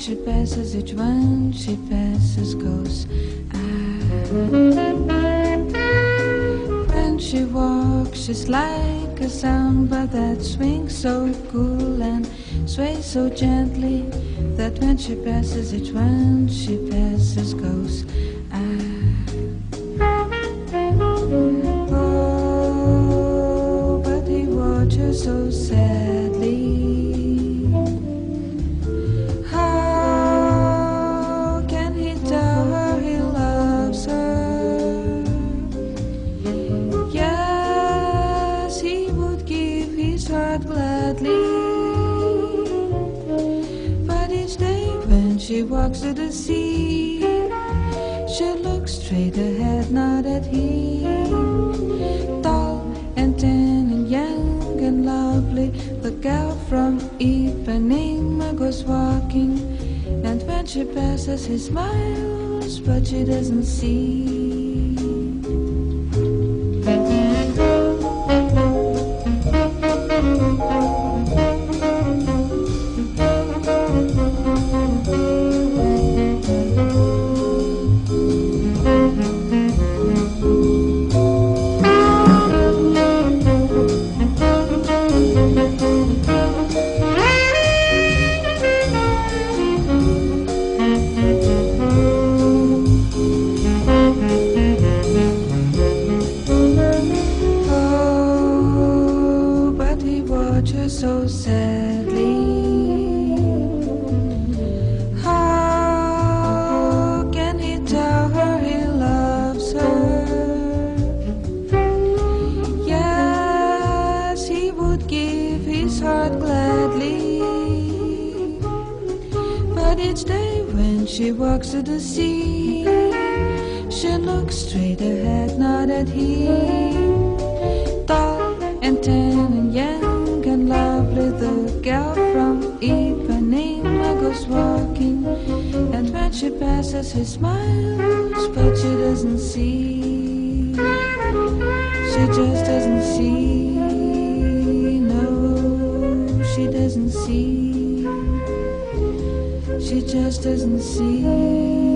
she passes, each one she passes goes. When she walks, she's like a samba that swings so cool and sways so gently that when she passes, each one she passes goes. Oh, but he watches so sadly. How can he tell her he loves her? Yes, he would give his heart gladly. But each day when she walks to the sea, she looks straight ahead, not at him. Tall and tan and young and lovely, the girl from Ipanema goes walking. And when she passes, he smiles, but she doesn't see. So sadly, how can he tell her he loves her? Yes, he would give his heart gladly. But each day when she walks to the sea, she looks straight ahead, not at him. Tall and tan and young and lovely, the girl from Ipanema goes walking. And when she passes, he smiles, but she doesn't see. She just doesn't see. No, she doesn't see. She just doesn't see.